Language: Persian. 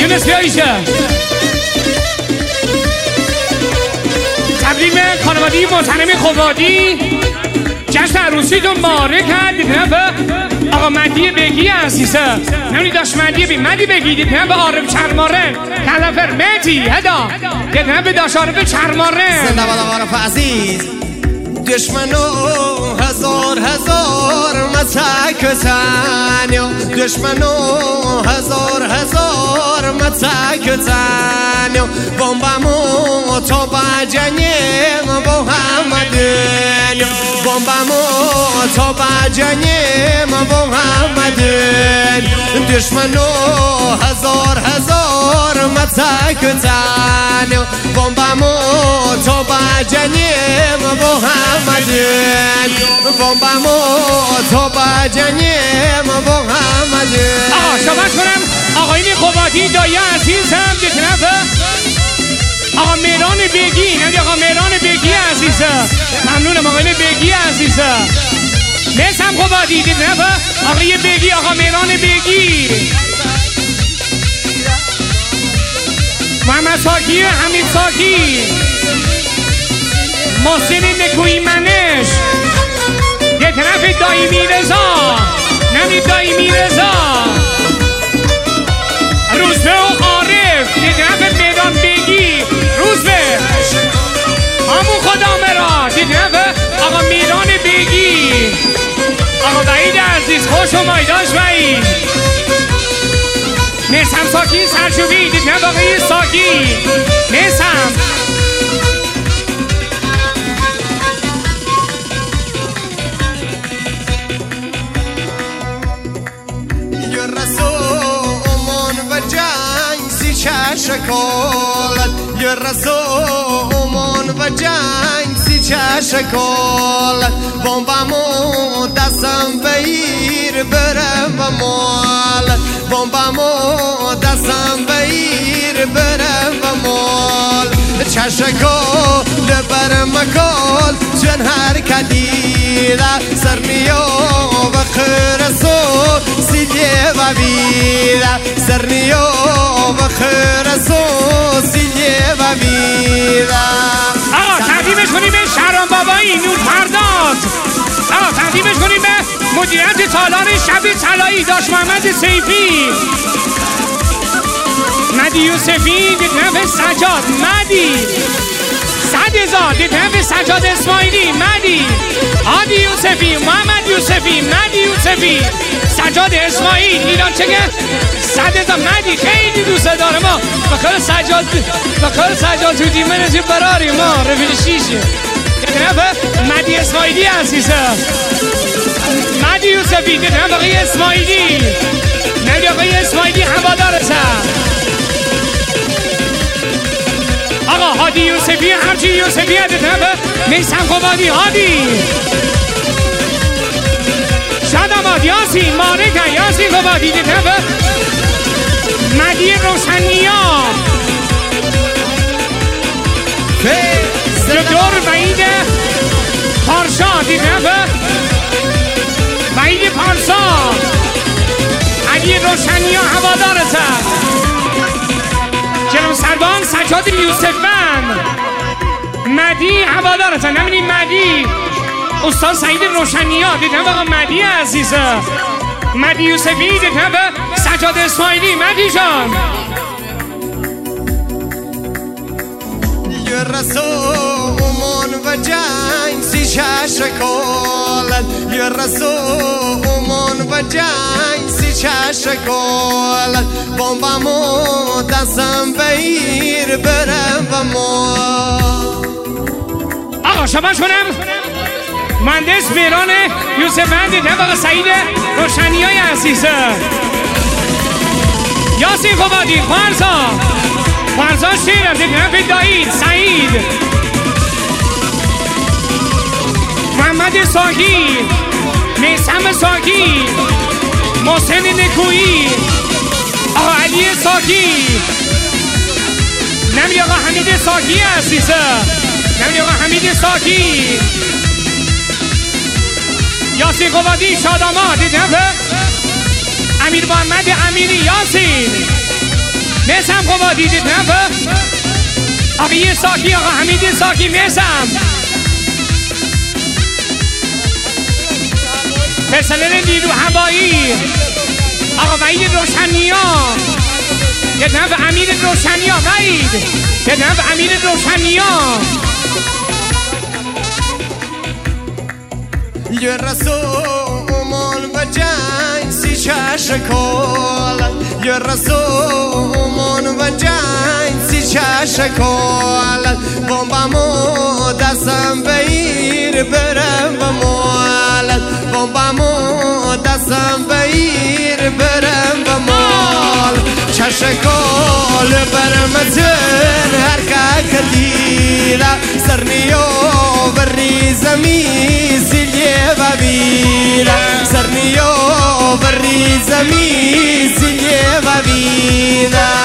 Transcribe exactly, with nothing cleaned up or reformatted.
یونس بیایشه تبریک به خانوادی محترم خوبادی جشن عروسیتون ماره کرد دیدنه آقا مدی بگی عزیزه نمونی داشت مدی بی مدی بگی دیدنه به عارف چرماره کلفر مدی هدا دیدنه به داشت عارف چرماره زنده بالا عارف عزیز دشمنو هزار هزار متکتن دشمنو هزار هزار متکتن بمبمو تو بجنیم محمدن بمبمو تو بجنیم محمدن دشمنو هزار هزار متکتن بمبمو تو بجنیم محمدن بمبمو تو بجنیم محمدن آقا شباش کنم آقایین خوبادی دایی عزیزم دی طرف آقا مهران بگی نمی آقا مهران بگی عزیزه ممنونم آقایین بگی عزیزه میسم خوبادی دی طرف آقای بگی آقا مهران بگی محمد ساکی حمید ساکی محسن نکوی منش یه طرف دایمی رضا نمی دایمی رضا روزبه و عارف یه طرف میدان بگی روزبه همون خدا مرا یه طرف آقا میدان بگی آقا وحید عزیز خوش و مایداش وحید میسم ساکی سرشوی دید نه باقی ساکی میسم یه رسومان و جنگ سی چشکالت یه رسومان و جنگ سی چشکالت بمبمو دستم بگیر برم و مال بمبمو دستم بگیر برم و مال چشکال برم کال چن حرکتیده سرنیا و خرسو سیده و بیده سرنیا و خرسو سیده و بیده آقا تقدیمش کنیم به شهرام بابایی نور پرداز آقا تقدیمش کنیم به مدیریت تالار شب طلایی داشت محمد سیفی مدی یوسفی دیدنه سجاد مدی صد هزار دیدنه سجاد اسماعیلی مدی عادی یوسفی محمد یوسفی مدی یوسفی سجاد اسماعیل ایران چگه صد هزار مدی خیلی دوست داره ما بخیر سجاد بخیر سجاد تو دیمه نزی براری ما رفیق شیشه دیدنه مدی اسماعیلی عزیزه مدی یوسفی دیدنه بقیه اسماعیلی نبی آقای اسماعیلی هوادارته آقا هادی یوسفی هرچی یوسفی دیدنه میسم خوبادی هادی شادماد یاسین مارکه یاسین خوبادی دیدنه مدی روشنیا دکتر وحید پارسا دیدنه وحید پارسا علی روشنیا هوادارته جناب سروان سجاد یوسفن مدی هوادارته نمیدی مدی استاد سعید روشنیا دیدم بقا مدی عزیزه مدی یوسفی دیدم به سجاد اسماعیلی مدی جان یه رسومان و جنگ سی چشکالت یه رسومان و جنگ سی چشکالت بمبمو دستم بگیر برم و ما آقا شباش کنم مهندس مهران یوسف بندی طبق سعید روشنیای عزیزه یاسین خوبادی خوارزا خوارزا شیرم دیدنه دایید سعید محمد ساکی میسم ساکی محسن نکویی آقا علی ساکی نمی آقا حمید ساکی عزیزه نمی آقا حمید ساکی یاسین قوادی شادامات دیدنه امیر محمد امیری یاسین میسم خوبا دیدید نفه آقای ساکی آقا حمید ساکی میسم پرسنل نیرو هوایی آقا وحید روشنیان یه نفع امیر روشنیان وحید یه نفع امیر روشنیان یه رسومون و جنگ سی چشکال یه رسومون و جنگ سی چشکال بمبامو دستم بگیر برم و مال بمبامو دستم بگیر برم و مال چشکال برمتن هر که کدیلا سرنیو بری زمین سیلیه و بیلا سرنیو بری زمین سیلیه و بیلا